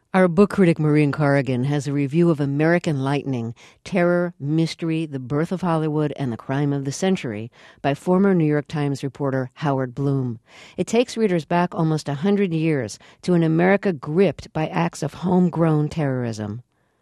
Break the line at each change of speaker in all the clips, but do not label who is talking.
Our book critic Maureen Corrigan has a review of American Lightning, Terror, Mystery, the Birth of Hollywood, and the Crime of the Century by former New York Times reporter Howard Bloom. It takes readers back almost 100 years to an America gripped by acts of homegrown terrorism.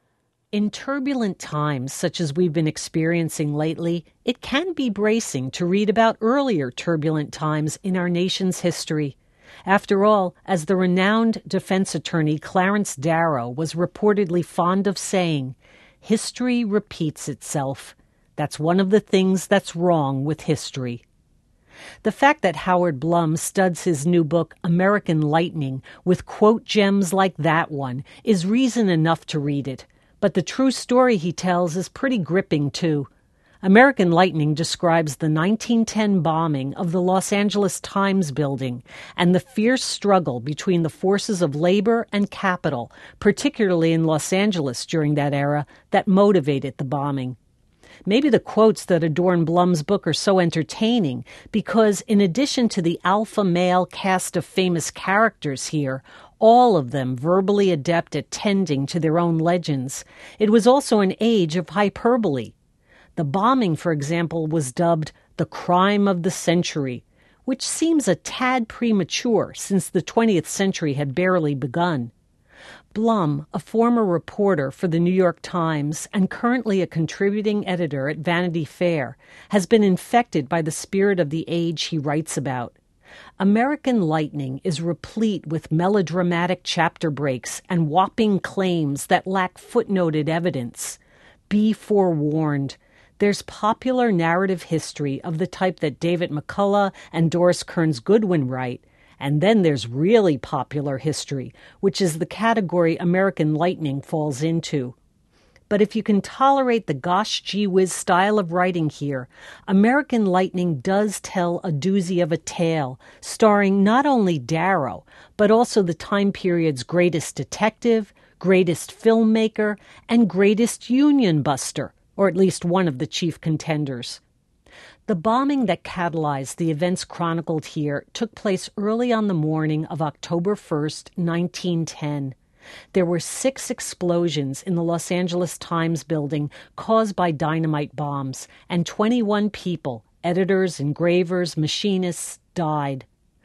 In turbulent times such as we've been experiencing lately, it can be bracing to read about earlier turbulent times in our nation's history. After all, as the renowned defense attorney Clarence Darrow was reportedly fond of saying, history repeats itself. That's one of the things that's wrong with history. The fact that Howard Bloom studs his new book, American Lightning, with quote gems like that one is reason enough to read it. But the true story he tells is pretty gripping, too. American Lightning describes the 1910 bombing of the Los Angeles Times building and the fierce struggle between the forces of labor and capital, particularly in Los Angeles during that era, that motivated the bombing. Maybe the quotes that adorn Blum's book are so entertaining because, in addition to the alpha male cast of famous characters here, all of them verbally adept at tending to their own legends, it was also an age of hyperbole. The bombing, for example, was dubbed the crime of the century, which seems a tad premature since the 20th century had barely begun. Blum, a former reporter for the New York Times and currently a contributing editor at Vanity Fair, has been infected by the spirit of the age he writes about. American Lightning is replete with melodramatic chapter breaks and whopping claims that lack footnoted evidence. Be forewarned. There's popular narrative history of the type that David McCullough and Doris Kearns Goodwin write, and then there's really popular history, which is the category American Lightning falls into. But if you can tolerate the gosh gee whiz style of writing here, American Lightning does tell a doozy of a tale, starring not only Darrow, but also the time period's greatest detective, greatest filmmaker, and greatest union buster, or at least one of the chief contenders. The bombing that catalyzed the events chronicled here took place early on the morning of October 1st, 1910. There were 6 explosions in the Los Angeles Times building caused by dynamite bombs, and 21 people, editors, engravers, machinists, died.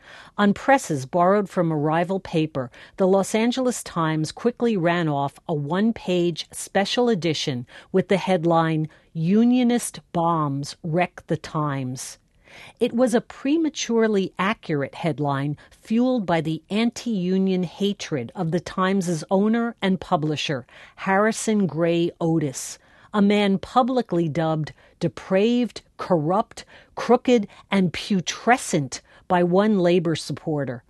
On presses borrowed from a rival paper, the Los Angeles Times quickly ran off a 1-page special edition with the headline, "Unionist Bombs Wreck the Times." It was a prematurely accurate headline fueled by the anti-union hatred of the Times' owner and publisher, Harrison Gray Otis, a man publicly dubbed depraved, corrupt, crooked, and putrescent by one labor supporter.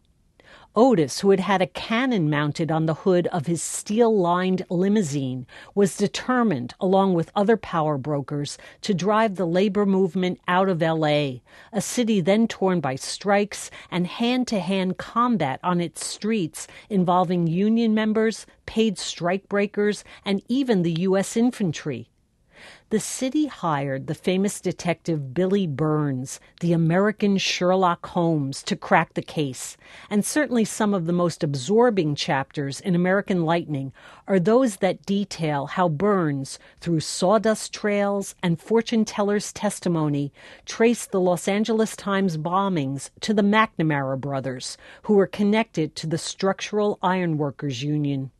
Otis, who had had a cannon mounted on the hood of his steel-lined limousine, was determined, along with other power brokers, to drive the labor movement out of L.A., a city then torn by strikes and hand-to-hand combat on its streets involving union members, paid strikebreakers, and even the U.S. infantry. The city hired the famous detective Billy Burns, the American Sherlock Holmes, to crack the case, and certainly some of the most absorbing chapters in American Lightning are those that detail how Burns, through sawdust trails and fortune tellers' testimony, traced the Los Angeles Times bombings to the McNamara brothers, who were connected to the Structural Ironworkers Union.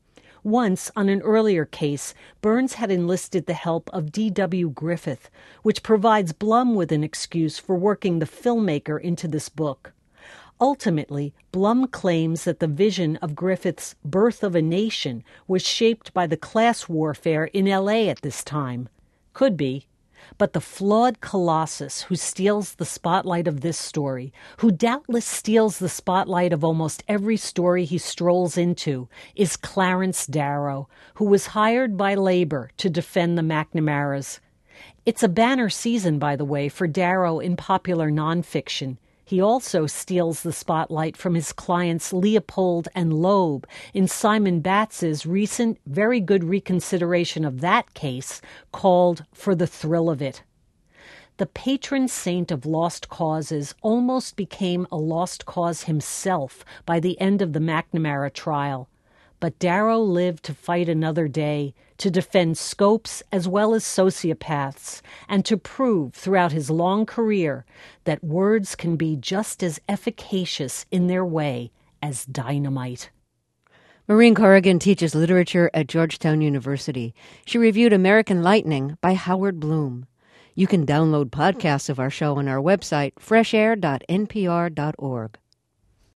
Once, on an earlier case, Burns had enlisted the help of D.W. Griffith, which provides Blum with an excuse for working the filmmaker into this book. Ultimately, Blum claims that the vision of Griffith's Birth of a Nation was shaped by the class warfare in L.A. at this time. Could be. But the flawed colossus who steals the spotlight of this story, who doubtless steals the spotlight of almost every story he strolls into, is Clarence Darrow, who was hired by labor to defend the McNamaras. It's a banner season, by the way, for Darrow in popular nonfiction. He also steals the spotlight from his clients Leopold and Loeb in Simon Batz's recent, very good reconsideration of that case called For the Thrill of It. The patron saint of lost causes almost became a lost cause himself by the end of the McNamara trial. But Darrow lived to fight another day, to defend scopes as well as sociopaths, and to prove throughout his long career that words can be just as efficacious in their way as dynamite.
Maureen Corrigan teaches literature at Georgetown University. She reviewed American Lightning by Howard Bloom. You can download podcasts of our show on our website, freshair.npr.org.